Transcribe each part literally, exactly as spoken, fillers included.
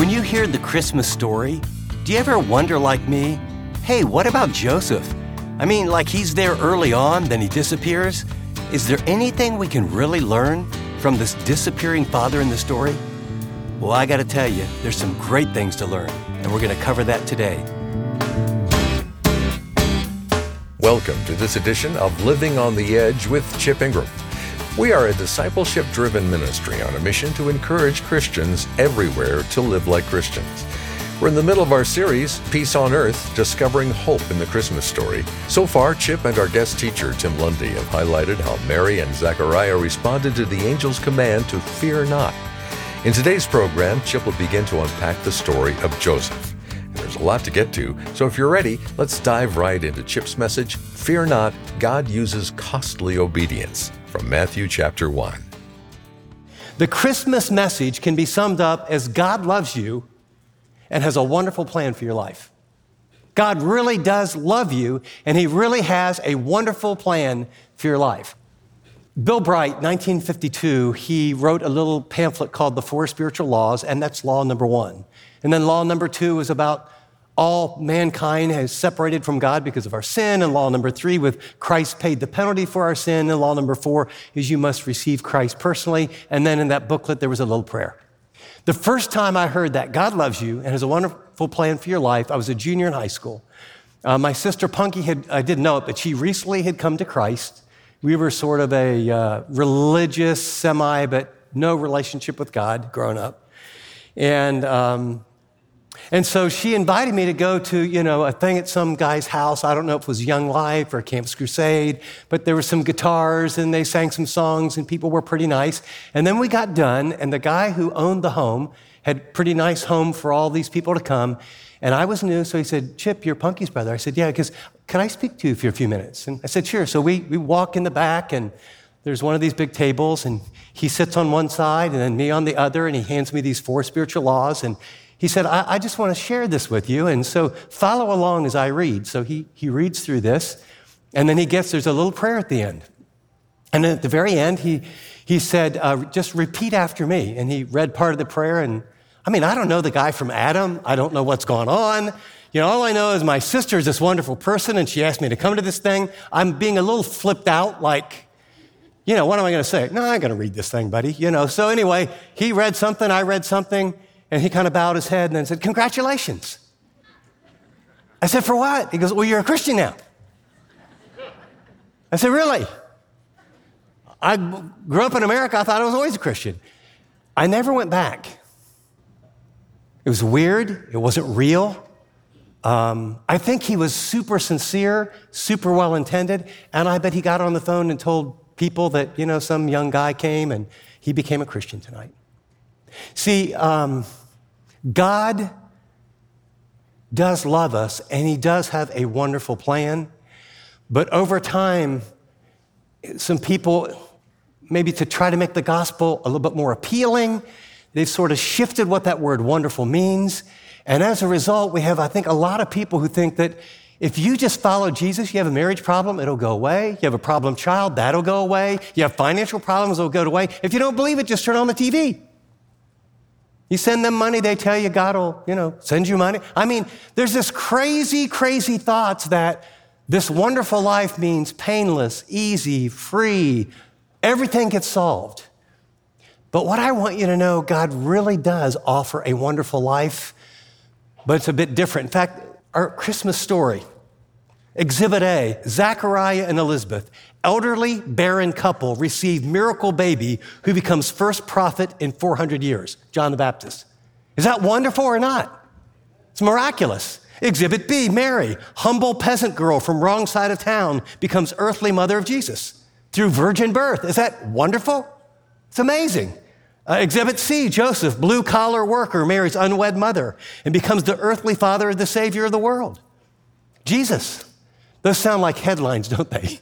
When you hear the Christmas story, do you ever wonder like me, hey, what about Joseph? I mean, like he's there early on, then he disappears. Is there anything we can really learn from this disappearing father in the story? Well, I gotta tell you, there's some great things to learn, and we're gonna cover that today. Welcome to this edition of Living on the Edge with Chip Ingram. We are a discipleship-driven ministry on a mission to encourage Christians everywhere to live like Christians. We're in the middle of our series, Peace on Earth, Discovering Hope in the Christmas Story. So far, Chip and our guest teacher, Tim Lundy, have highlighted how Mary and Zechariah responded to the angel's command to fear not. In today's program, Chip will begin to unpack the story of Joseph. There's a lot to get to, so if you're ready, let's dive right into Chip's message, Fear Not, God Uses Costly Obedience, from Matthew chapter one. The Christmas message can be summed up as God loves you and has a wonderful plan for your life. God really does love you, and he really has a wonderful plan for your life. Bill Bright, nineteen fifty-two, he wrote a little pamphlet called The Four Spiritual Laws, and that's law number one. And then law number two is about all mankind has separated from God because of our sin. And law number three, with Christ paid the penalty for our sin. And law number four is you must receive Christ personally. And then in that booklet, there was a little prayer. The first time I heard that God loves you and has a wonderful plan for your life, I was a junior in high school. Uh, my sister Punky had, I didn't know it, but she recently had come to Christ. We were sort of a uh, religious, semi, but no relationship with God growing up. And, um, And so she invited me to go to, you know, a thing at some guy's house. I don't know if it was Young Life or Campus Crusade, but there were some guitars and they sang some songs and people were pretty nice. And then we got done and the guy who owned the home had a pretty nice home for all these people to come. And I was new, so he said, Chip, you're Punky's brother. I said, yeah, because can I speak to you for a few minutes? And I said, sure. So we, we walk in the back and there's one of these big tables and he sits on one side and then me on the other and he hands me these four spiritual laws and he said, I, I just want to share this with you, and so follow along as I read. So he, he reads through this, and then he gets, there's a little prayer at the end. And then at the very end, he, he said, uh, just repeat after me. And he read part of the prayer, and I mean, I don't know the guy from Adam. I don't know what's going on. You know, all I know is my sister is this wonderful person, and she asked me to come to this thing. I'm being a little flipped out, like, you know, what am I going to say? No, I'm going to read this thing, buddy. You know, so anyway, he read something, I read something. And he kind of bowed his head and then said, congratulations. I said, for what? He goes, well, you're a Christian now. I said, really? I grew up in America. I thought I was always a Christian. I never went back. It was weird. It wasn't real. Um, I think he was super sincere, super well-intended. And I bet he got on the phone and told people that, you know, some young guy came and he became a Christian tonight. See, um, God does love us, and he does have a wonderful plan. But over time, some people, maybe to try to make the gospel a little bit more appealing, they've sort of shifted what that word wonderful means. And as a result, we have, I think, a lot of people who think that if you just follow Jesus, you have a marriage problem, it'll go away. You have a problem child, that'll go away. You have financial problems, it'll go away. If you don't believe it, just turn on the T V. You send them money, they tell you God will, you know, send you money. I mean, there's this crazy, crazy thoughts that this wonderful life means painless, easy, free. Everything gets solved. But what I want you to know, God really does offer a wonderful life, but it's a bit different. In fact, our Christmas story, Exhibit A, Zechariah and Elizabeth, elderly, barren couple receive miracle baby who becomes first prophet in four hundred years, John the Baptist. Is that wonderful or not? It's miraculous. Exhibit B, Mary, humble peasant girl from wrong side of town, becomes earthly mother of Jesus through virgin birth. Is that wonderful? It's amazing. Uh, exhibit C, Joseph, blue-collar worker, marries unwed mother and becomes the earthly father of the Savior of the world. Jesus. Those sound like headlines, don't they?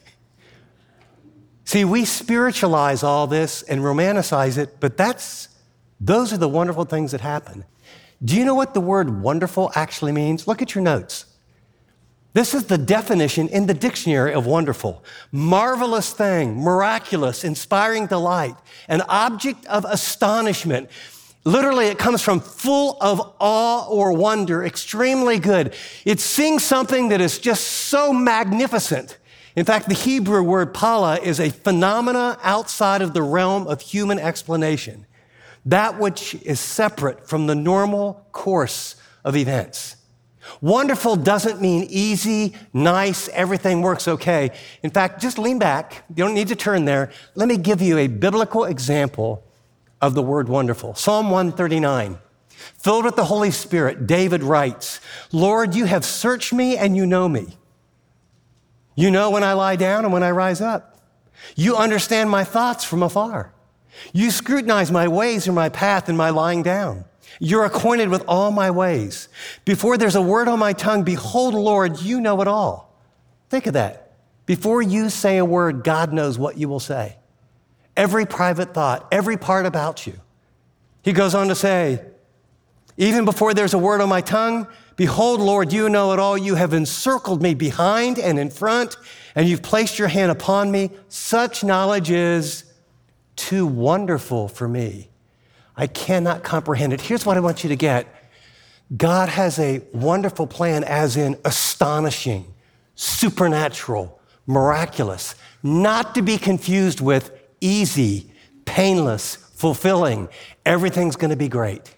See, we spiritualize all this and romanticize it, but that's, those are the wonderful things that happen. Do you know what the word wonderful actually means? Look at your notes. This is the definition in the dictionary of wonderful. Marvelous thing, miraculous, inspiring delight, an object of astonishment. Literally, it comes from full of awe or wonder, extremely good. It's seeing something that is just so magnificent. In fact, the Hebrew word pala is a phenomena outside of the realm of human explanation, that which is separate from the normal course of events. Wonderful doesn't mean easy, nice, everything works okay. In fact, just lean back. You don't need to turn there. Let me give you a biblical example of the word wonderful. Psalm one thirty-nine. Filled with the Holy Spirit, David writes, Lord, you have searched me and you know me. You know when I lie down and when I rise up. You understand my thoughts from afar. You scrutinize my ways and my path and my lying down. You're acquainted with all my ways. Before there's a word on my tongue, behold, Lord, you know it all. Think of that. Before you say a word, God knows what you will say. Every private thought, every part about you. He goes on to say, even before there's a word on my tongue, behold, Lord, you know it all. You have encircled me behind and in front, and you've placed your hand upon me. Such knowledge is too wonderful for me. I cannot comprehend it. Here's what I want you to get. God has a wonderful plan, as in astonishing, supernatural, miraculous, not to be confused with easy, painless, fulfilling. Everything's going to be great.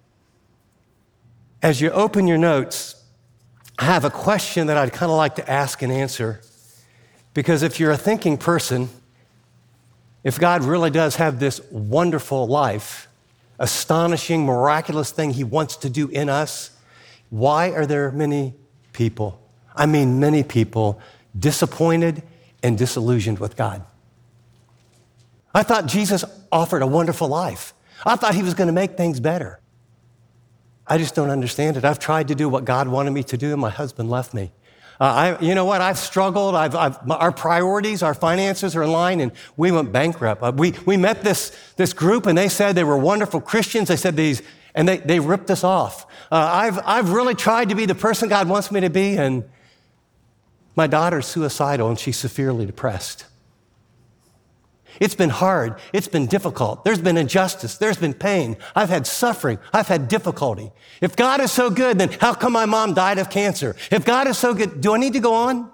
As you open your notes, I have a question that I'd kind of like to ask and answer, because if you're a thinking person, if God really does have this wonderful life, astonishing, miraculous thing he wants to do in us, why are there many people, I mean many people, disappointed and disillusioned with God? I thought Jesus offered a wonderful life. I thought he was going to make things better. I just don't understand it. I've tried to do what God wanted me to do, and my husband left me. Uh, I, you know what? I've struggled. I've, I've, our priorities, our finances are in line, and we went bankrupt. Uh, we, we met this, this group, and they said they were wonderful Christians. They said these, and they, they ripped us off. Uh, I've, I've really tried to be the person God wants me to be, and my daughter's suicidal, and she's severely depressed. It's been hard. It's been difficult. There's been injustice. There's been pain. I've had suffering. I've had difficulty. If God is so good, then how come my mom died of cancer? If God is so good, do I need to go on?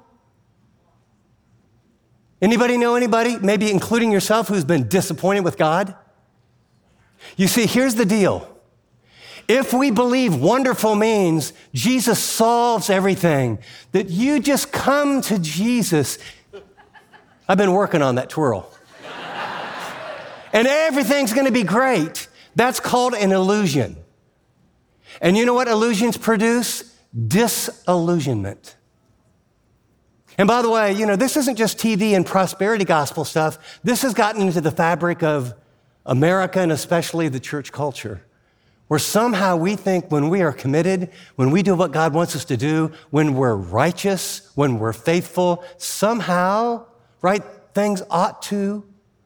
Anybody know anybody, maybe including yourself, who's been disappointed with God? You see, here's the deal. If we believe wonderful means Jesus solves everything, that you just come to Jesus. I've been working on that twirl. And everything's going to be great. That's called an illusion. And you know what illusions produce? Disillusionment. And by the way, you know, this isn't just T V and prosperity gospel stuff. This has gotten into the fabric of America and especially the church culture, where somehow we think when we are committed, when we do what God wants us to do, when we're righteous, when we're faithful, somehow, right, things ought to.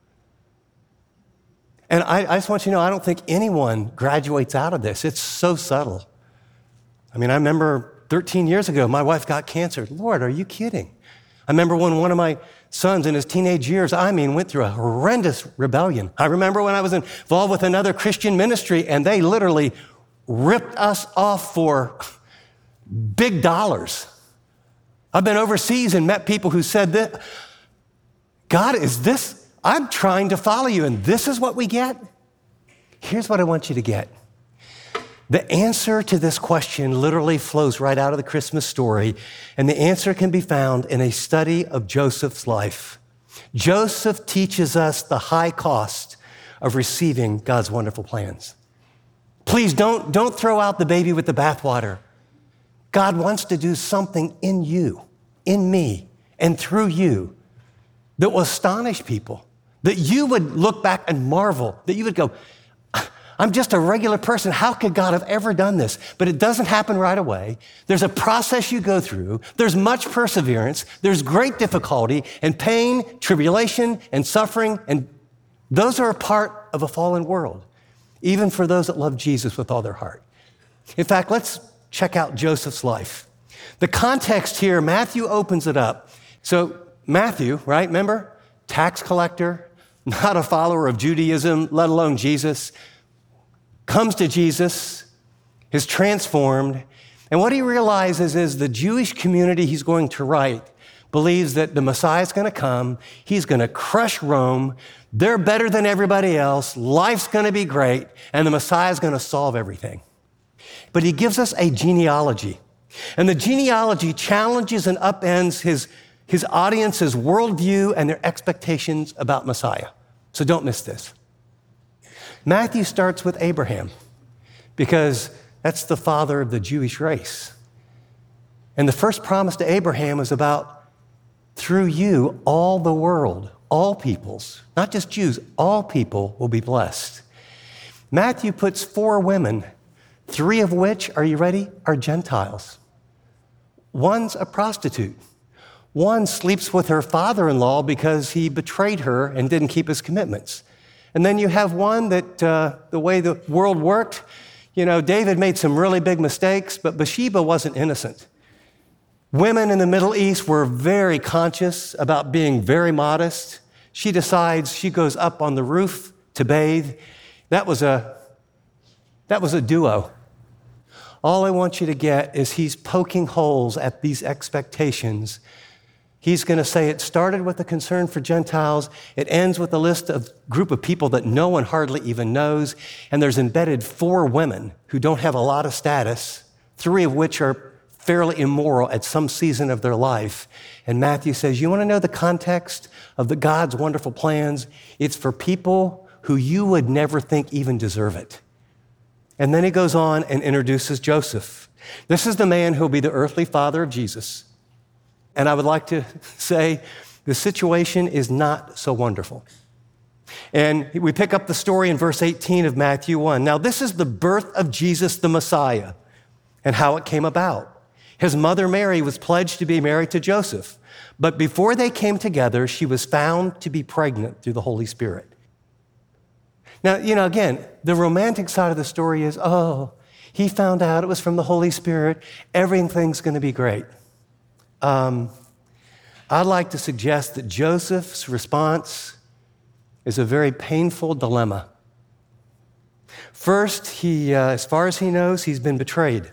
And I, I just want you to know, I don't think anyone graduates out of this. It's so subtle. I mean, I remember thirteen years ago, my wife got cancer. Lord, are you kidding? I remember when one of my sons in his teenage years, I mean, went through a horrendous rebellion. I remember when I was involved with another Christian ministry, and they literally ripped us off for big dollars. I've been overseas and met people who said that, God, is this... I'm trying to follow you, and this is what we get? Here's what I want you to get. The answer to this question literally flows right out of the Christmas story, and the answer can be found in a study of Joseph's life. Joseph teaches us the high cost of receiving God's wonderful plans. Please don't, don't throw out the baby with the bathwater. God wants to do something in you, in me, and through you that will astonish people. That you would look back and marvel, that you would go, I'm just a regular person. How could God have ever done this? But it doesn't happen right away. There's a process you go through. There's much perseverance. There's great difficulty and pain, tribulation, and suffering. And those are a part of a fallen world, even for those that love Jesus with all their heart. In fact, let's check out Joseph's life. The context here, Matthew opens it up. So Matthew, right, remember? Tax collector, not a follower of Judaism, let alone Jesus. comes to Jesus, is transformed, and what he realizes is the Jewish community he's going to write believes that the Messiah is going to come, he's going to crush Rome, they're better than everybody else, life's going to be great, and the Messiah is going to solve everything. But he gives us a genealogy, and the genealogy challenges and upends his, his audience's worldview and their expectations about Messiah. So don't miss this. Matthew starts with Abraham because that's the father of the Jewish race. And the first promise to Abraham is about, through you, all the world, all peoples, not just Jews, all people will be blessed. Matthew puts four women, three of which, are you ready, are Gentiles. One's a prostitute. One sleeps with her father-in-law because he betrayed her and didn't keep his commitments. And then you have one that, uh, the way the world worked, you know, David made some really big mistakes, but Bathsheba wasn't innocent. Women in the Middle East were very conscious about being very modest. She decides she goes up on the roof to bathe. That was a, that was a duo. All I want you to get is he's poking holes at these expectations. He's going to say it started with a concern for Gentiles. It ends with a list of group of people that no one hardly even knows. And there's embedded four women who don't have a lot of status, three of which are fairly immoral at some season of their life. And Matthew says, you want to know the context of the God's wonderful plans? It's for people who you would never think even deserve it. And then he goes on and introduces Joseph. This is the man who will be the earthly father of Jesus. And I would like to say the situation is not so wonderful. And we pick up the story in verse eighteen of Matthew one. Now, this is the birth of Jesus the Messiah and how it came about. His mother Mary was pledged to be married to Joseph, but before they came together, she was found to be pregnant through the Holy Spirit. Now, you know, again, the romantic side of the story is, oh, he found out it was from the Holy Spirit. Everything's going to be great. Um, I'd like to suggest that Joseph's response is a very painful dilemma. First, he, uh, as far as he knows, he's been betrayed.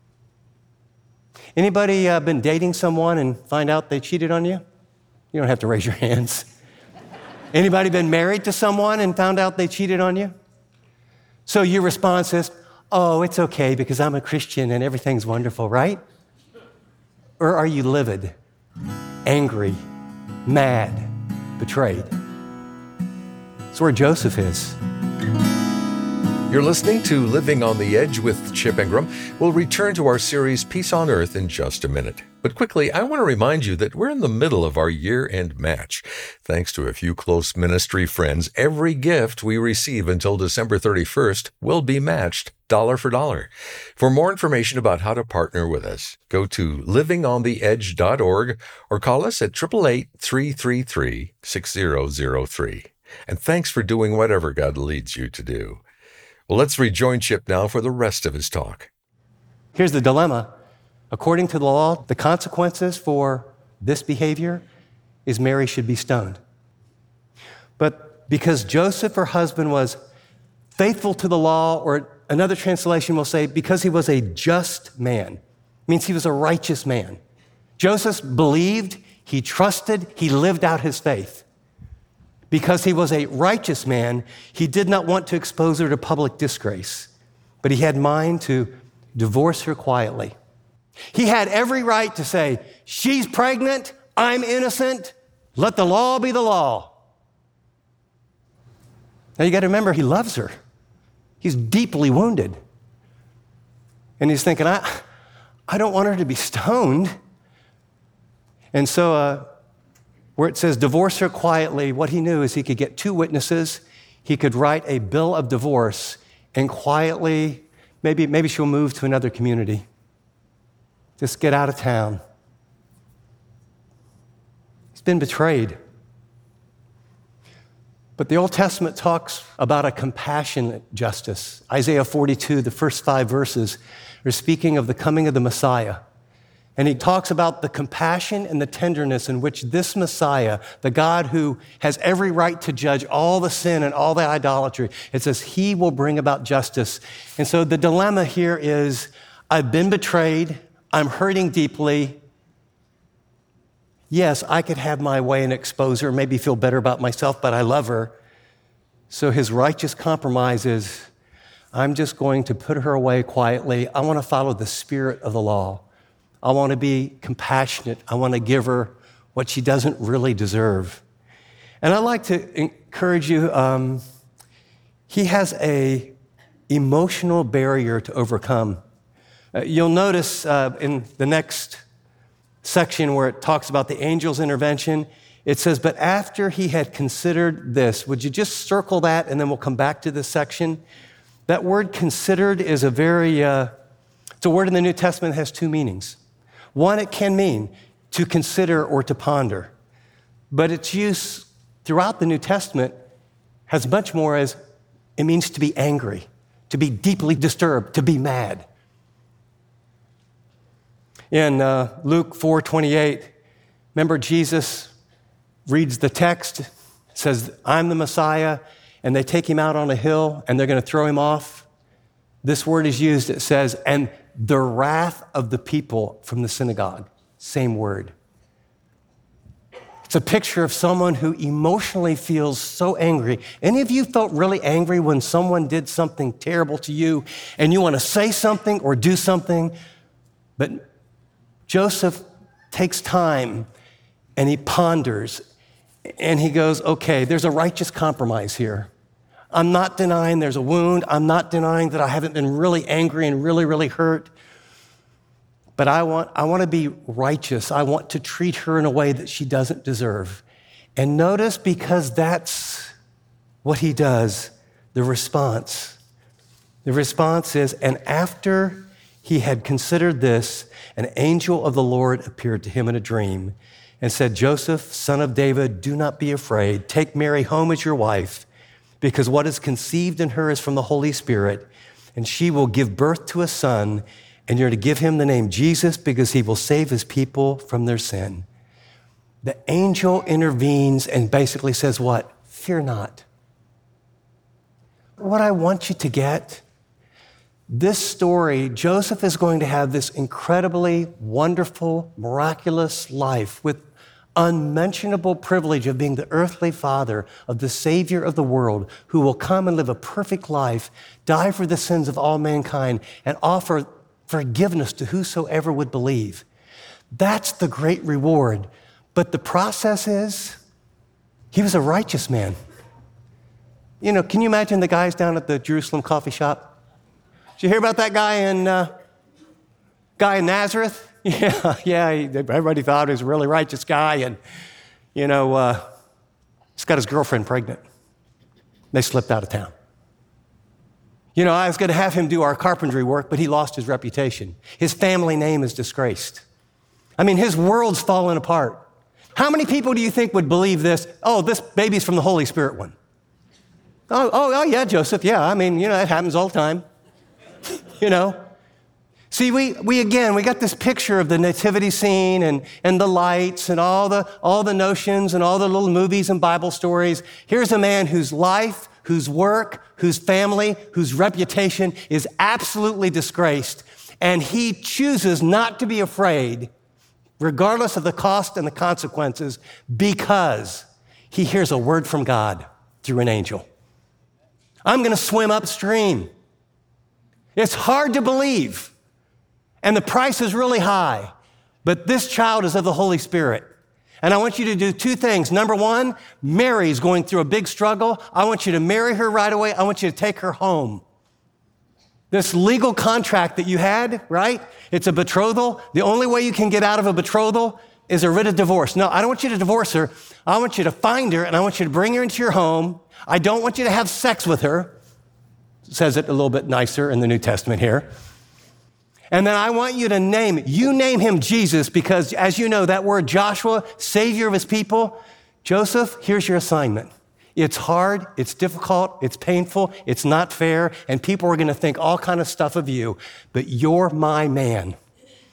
Anybody uh, been dating someone and find out they cheated on you? You don't have to raise your hands. Anybody been married to someone and found out they cheated on you? So your response is, oh, it's okay because I'm a Christian and everything's wonderful, right? Or are you livid, angry, mad, betrayed? That's where Joseph is. You're listening to Living on the Edge with Chip Ingram. We'll return to our series Peace on Earth in just a minute. But quickly, I want to remind you that we're in the middle of our year-end match. Thanks to a few close ministry friends, every gift we receive until December thirty-first will be matched dollar for dollar. For more information about how to partner with us, go to living on the edge dot org or call us at eight eight eight, three three three, six zero zero three. And thanks for doing whatever God leads you to do. Well, let's rejoin Chip now for the rest of his talk. Here's the dilemma. According to the law, the consequences for this behavior is Mary should be stoned. But because Joseph, her husband, was faithful to the law, or another translation will say because he was a just man, means he was a righteous man. Joseph believed, he trusted, he lived out his faith. Because he was a righteous man, he did not want to expose her to public disgrace, but he had mind to divorce her quietly. He had every right to say, she's pregnant, I'm innocent, let the law be the law. Now you got to remember, he loves her. He's deeply wounded. And he's thinking, I, I don't want her to be stoned. And so, uh, where it says divorce her quietly, what he knew is he could get two witnesses, he could write a bill of divorce, and quietly, maybe, maybe she'll move to another community. Just get out of town. He's been betrayed. But the Old Testament talks about a compassionate justice. Isaiah forty-two, the first five verses, are speaking of the coming of the Messiah. And he talks about the compassion and the tenderness in which this Messiah, the God who has every right to judge all the sin and all the idolatry, it says he will bring about justice. And so the dilemma here is, I've been betrayed, I'm hurting deeply. Yes, I could have my way and expose her, maybe feel better about myself, but I love her. So his righteous compromise is, I'm just going to put her away quietly. I want to follow the spirit of the law. I want to be compassionate. I want to give her what she doesn't really deserve. And I'd like to encourage you, um, he has a emotional barrier to overcome. Uh, you'll notice uh, in the next section where it talks about the angel's intervention, it says, but after he had considered this, would you just circle that and then we'll come back to this section? That word considered is a very, uh, it's a word in the New Testament that has two meanings. One, it can mean to consider or to ponder, but its use throughout the New Testament has much more as it means to be angry, to be deeply disturbed, to be mad. In uh, Luke four twenty-eight, remember Jesus reads the text, says, I'm the Messiah, and they take him out on a hill and they're going to throw him off. This word is used, it says, and the wrath of the people from the synagogue. Same word. It's a picture of someone who emotionally feels so angry. Any of you felt really angry when someone did something terrible to you and you want to say something or do something? But Joseph takes time and he ponders and he goes, okay, there's a righteous compromise here. I'm not denying there's a wound. I'm not denying that I haven't been really angry and really, really hurt. But I want, I want to be righteous. I want to treat her in a way that she doesn't deserve. And notice, because that's what he does, the response. The response is, and after he had considered this, an angel of the Lord appeared to him in a dream and said, Joseph, son of David, do not be afraid. Take Mary home as your wife, because what is conceived in her is from the Holy Spirit, and she will give birth to a son, and you're to give him the name Jesus, because he will save his people from their sin. The angel intervenes and basically says what? Fear not. What I want you to get, this story, Joseph is going to have this incredibly wonderful, miraculous life with unmentionable privilege of being the earthly father of the Savior of the world, who will come and live a perfect life, die for the sins of all mankind, and offer forgiveness to whosoever would believe. That's the great reward. But the process is, he was a righteous man. You know, can you imagine the guys down at the Jerusalem coffee shop? Did you hear about that guy in uh, guy in Nazareth? Yeah, yeah, he, everybody thought he was a really righteous guy, and, you know, uh, he's got his girlfriend pregnant. They slipped out of town. You know, I was going to have him do our carpentry work, but he lost his reputation. His family name is disgraced. I mean, his world's fallen apart. How many people do you think would believe this? Oh, this baby's from the Holy Spirit one. Oh, oh, oh yeah, Joseph, yeah, I mean, you know, that happens all the time. You know? See, we, we again, we got this picture of the nativity scene and, and the lights and all the, all the notions and all the little movies and Bible stories. Here's a man whose life, whose work, whose family, whose reputation is absolutely disgraced. And he chooses not to be afraid, regardless of the cost and the consequences, because he hears a word from God through an angel. I'm going to swim upstream. It's hard to believe. And the price is really high, but this child is of the Holy Spirit. And I want you to do two things. Number one, Mary's going through a big struggle. I want you to marry her right away. I want you to take her home. This legal contract that you had, right? It's a betrothal. The only way you can get out of a betrothal is a writ of divorce. No, I don't want you to divorce her. I want you to find her, and I want you to bring her into your home. I don't want you to have sex with her. It says it a little bit nicer in the New Testament here. And then I want you to name, you name him Jesus, because as you know, that word Joshua, savior of his people, Joseph, here's your assignment. It's hard, it's difficult, it's painful, it's not fair, and people are going to think all kind of stuff of you, but you're my man.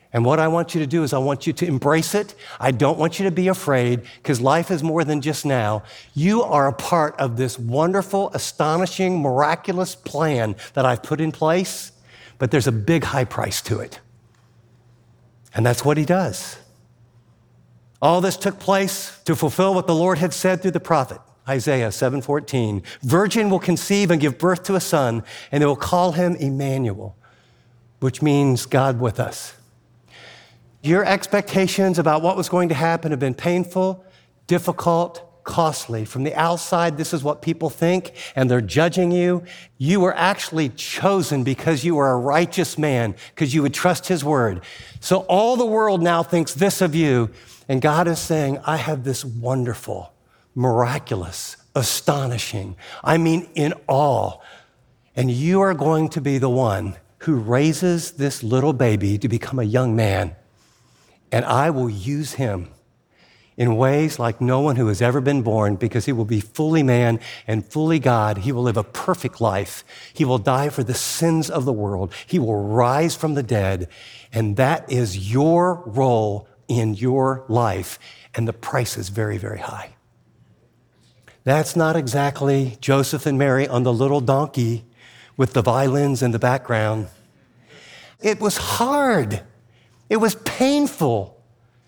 And what I want you to do is I want you to embrace it. I don't want you to be afraid, because life is more than just now. You are a part of this wonderful, astonishing, miraculous plan that I've put in place, but there's a big high price to it. And that's what he does. All this took place to fulfill what the Lord had said through the prophet, Isaiah seven fourteen. Virgin will conceive and give birth to a son, and they will call him Emmanuel, which means God with us. Your expectations about what was going to happen have been painful, difficult, costly. From the outside, this is what people think, and they're judging you. You were actually chosen because you are a righteous man, because you would trust his word. So all the world now thinks this of you, and God is saying, I have this wonderful, miraculous, astonishing, I mean in awe, and you are going to be the one who raises this little baby to become a young man. And I will use him in ways like no one who has ever been born, because he will be fully man and fully God. He will live a perfect life. He will die for the sins of the world. He will rise from the dead. And that is your role in your life. And the price is very, very high. That's not exactly Joseph and Mary on the little donkey with the violins in the background. It was hard. It was painful.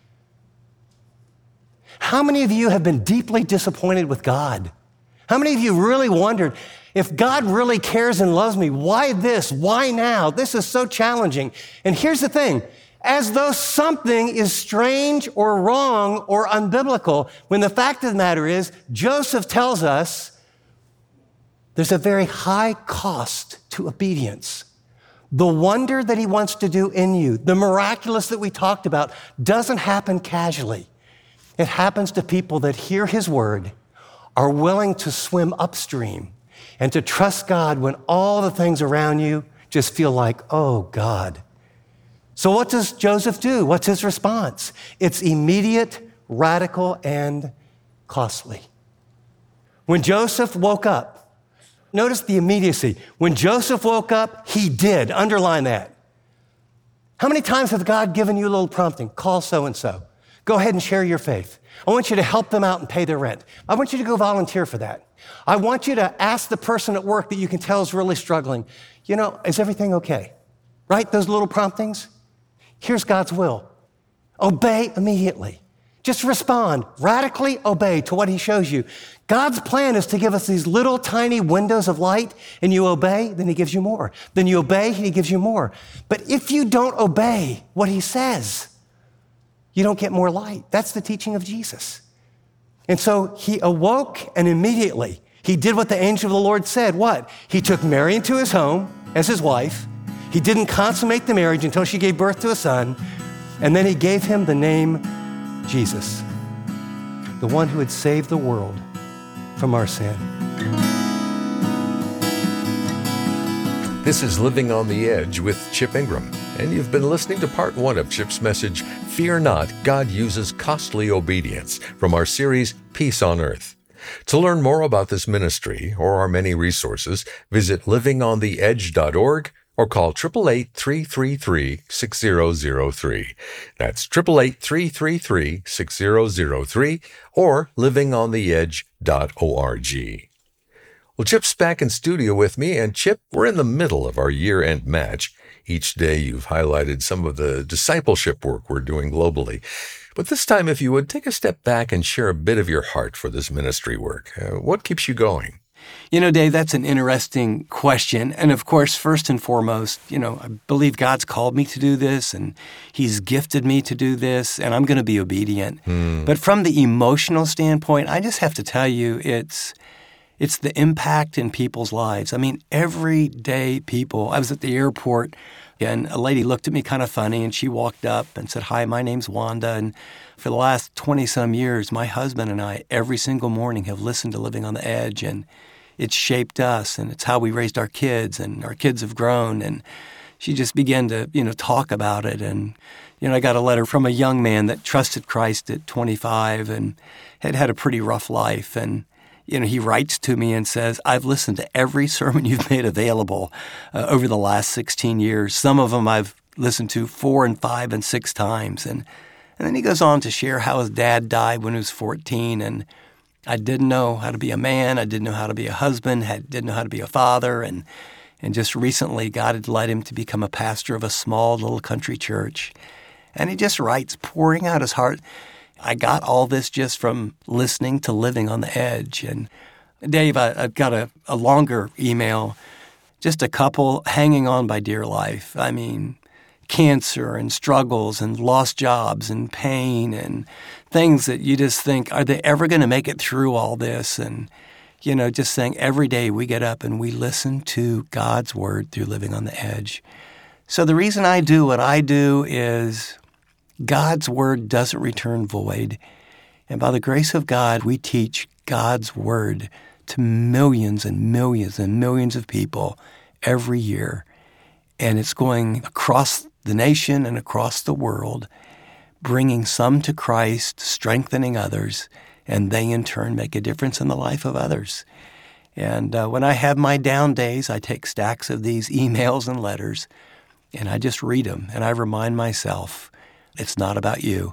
How many of you have been deeply disappointed with God? How many of you really wondered, if God really cares and loves me, why this? Why now? This is so challenging. And here's the thing, as though something is strange or wrong or unbiblical, when the fact of the matter is, Joseph tells us there's a very high cost to obedience. The wonder that he wants to do in you, the miraculous that we talked about, doesn't happen casually. It happens to people that hear his word, are willing to swim upstream, and to trust God when all the things around you just feel like, oh, God. So what does Joseph do? What's his response? It's immediate, radical, and costly. When Joseph woke up, notice the immediacy. When Joseph woke up, he did. Underline that. How many times has God given you a little prompting? Call so-and-so. Go ahead and share your faith. I want you to help them out and pay their rent. I want you to go volunteer for that. I want you to ask the person at work that you can tell is really struggling, you know, is everything okay? Right? Those little promptings. Here's God's will. Obey immediately. Just respond, radically obey to what he shows you. God's plan is to give us these little tiny windows of light, and you obey, then he gives you more. Then you obey, and he gives you more. But if you don't obey what he says, you don't get more light. That's the teaching of Jesus. And so he awoke, and immediately he did what the angel of the Lord said. What? He took Mary into his home as his wife. He didn't consummate the marriage until she gave birth to a son. And then he gave him the name Jesus, the one who had saved the world from our sin. This is Living on the Edge with Chip Ingram, and you've been listening to part one of Chip's message, Fear Not, God Uses Costly Obedience, from our series, Peace on Earth. To learn more about this ministry or our many resources, visit living on the edge dot org or call eight eight eight, three three three, six zero zero three. That's eight eight eight, three three three, six zero zero three or living on the edge dot org. Well, Chip's back in studio with me, and Chip, we're in the middle of our year-end match. Each day you've highlighted some of the discipleship work we're doing globally. But this time, if you would take a step back and share a bit of your heart for this ministry work. Uh, what keeps you going? You know, Dave, that's an interesting question. And of course, first and foremost, you know, I believe God's called me to do this, and he's gifted me to do this, and I'm going to be obedient. Hmm. But from the emotional standpoint, I just have to tell you, it's it's the impact in people's lives. I mean, everyday people. I was at the airport, and a lady looked at me kind of funny, and she walked up and said, "Hi, my name's Wanda." And for the last twenty-some years, my husband and I, every single morning, have listened to Living on the Edge, and it's shaped us, and it's how we raised our kids, and our kids have grown. And she just began to, you know, talk about it. And, you know, I got a letter from a young man that trusted Christ at twenty-five and had had a pretty rough life. And, you know, he writes to me and says, "I've listened to every sermon you've made available uh, over the last sixteen years. Some of them I've listened to four and five and six times. And, and then he goes on to share how his dad died when he was fourteen. And I didn't know how to be a man. I didn't know how to be a husband. Had, didn't know how to be a father. And, and just recently, God had led him to become a pastor of a small little country church. And he just writes, pouring out his heart. I got all this just from listening to Living on the Edge. And Dave, I, I've got a, a longer email, just a couple hanging on by dear life. I mean, cancer and struggles and lost jobs and pain and things that you just think, are they ever going to make it through all this? And, you know, just saying every day we get up and we listen to God's Word through Living on the Edge. So the reason I do what I do is God's Word doesn't return void. And by the grace of God, we teach God's Word to millions and millions and millions of people every year. And it's going across the nation and across the world, bringing some to Christ, strengthening others, and they in turn make a difference in the life of others. And uh, when I have my down days, I take stacks of these emails and letters, and I just read them, and I remind myself, it's not about you.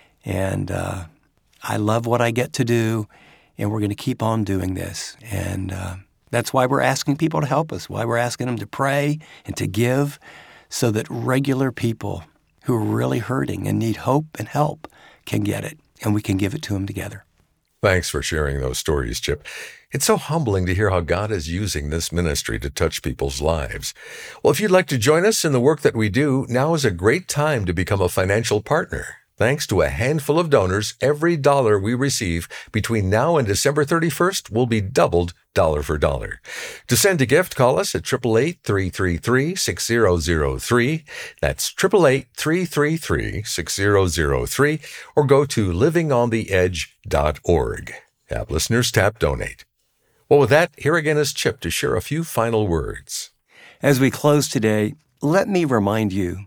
And uh, I love what I get to do, and we're going to keep on doing this. And uh, that's why we're asking people to help us, why we're asking them to pray and to give, so that regular people who are really hurting and need hope and help can get it, and we can give it to them together. Thanks for sharing those stories, Chip. It's so humbling to hear how God is using this ministry to touch people's lives. Well, if you'd like to join us in the work that we do, now is a great time to become a financial partner. Thanks to a handful of donors, every dollar we receive between now and December thirty-first will be doubled dollar for dollar. To send a gift, call us at eight eight eight, three three three, six zero zero three. That's eight eight eight, three three three, six zero zero three, or go to living on the edge dot org. Have listeners tap Donate. Well, with that, here again is Chip to share a few final words. As we close today, let me remind you,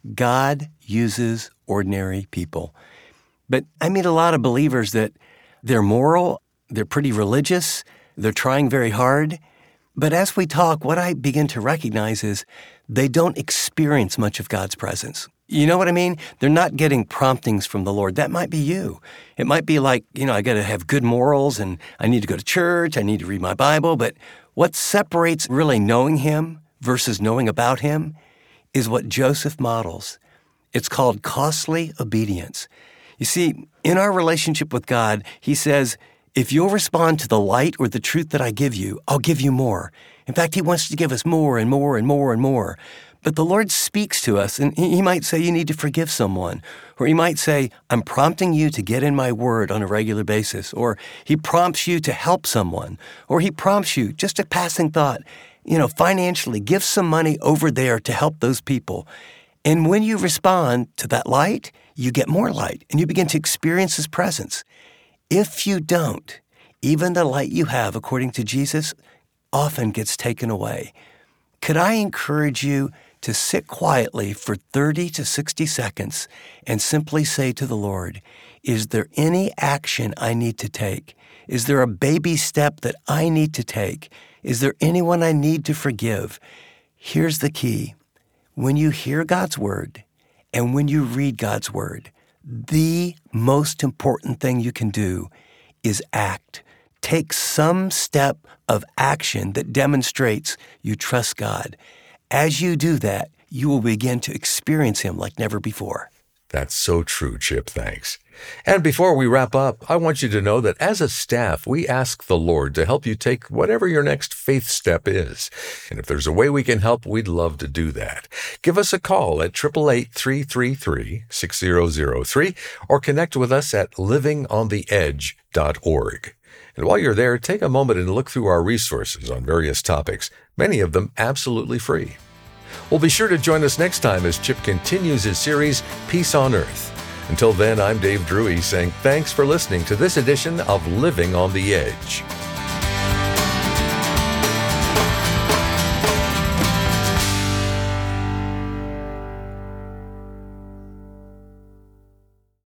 God uses ordinary people. But I meet a lot of believers that they're moral, they're pretty religious, they're trying very hard. But as we talk, what I begin to recognize is they don't experience much of God's presence. You know what I mean? They're not getting promptings from the Lord. That might be you. It might be like, you know, I got to have good morals and I need to go to church, I need to read my Bible. But what separates really knowing Him versus knowing about Him is what Joseph models. It's called costly obedience. You see, in our relationship with God, He says, if you'll respond to the light or the truth that I give you, I'll give you more. In fact, He wants to give us more and more and more and more. But the Lord speaks to us, and He might say you need to forgive someone. Or He might say, I'm prompting you to get in my word on a regular basis. Or He prompts you to help someone. Or He prompts you, just a passing thought, you know, financially, give some money over there to help those people. And when you respond to that light, you get more light, and you begin to experience His presence. If you don't, even the light you have, according to Jesus, often gets taken away. Could I encourage you to sit quietly for thirty to sixty seconds and simply say to the Lord, is there any action I need to take? Is there a baby step that I need to take? Is there anyone I need to forgive? Here's the key. When you hear God's Word and when you read God's Word, the most important thing you can do is act. Take some step of action that demonstrates you trust God. As you do that, you will begin to experience Him like never before. That's so true, Chip. Thanks. And before we wrap up, I want you to know that as a staff, we ask the Lord to help you take whatever your next faith step is. And if there's a way we can help, we'd love to do that. Give us a call at eight eight eight, three three three, six zero zero three or connect with us at living on the edge dot org. And while you're there, take a moment and look through our resources on various topics, many of them absolutely free. Well, be sure to join us next time as Chip continues his series, Peace on Earth. Until then, I'm Dave Drury saying thanks for listening to this edition of Living on the Edge.